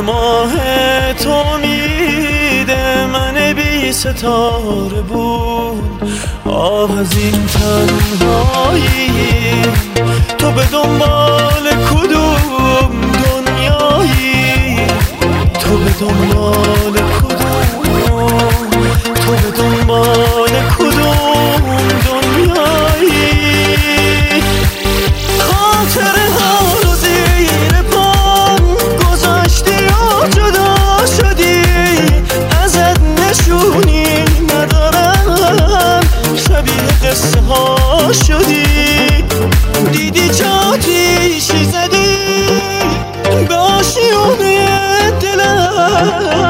ماه تو امید من بی ستاره بود. آه از این تنهایی، تو به دنبال کدوم دنیایی؟ تو به دنبال کدوم، تو به دنبال کدوم دنیایی؟ خاطره ها رو زیر پام گذاشتی و جدا شدی، ازت نشونی ندارم، شبیه قصه ها شدی. دیدی چه آتیشی زدی به آشیونه دلم،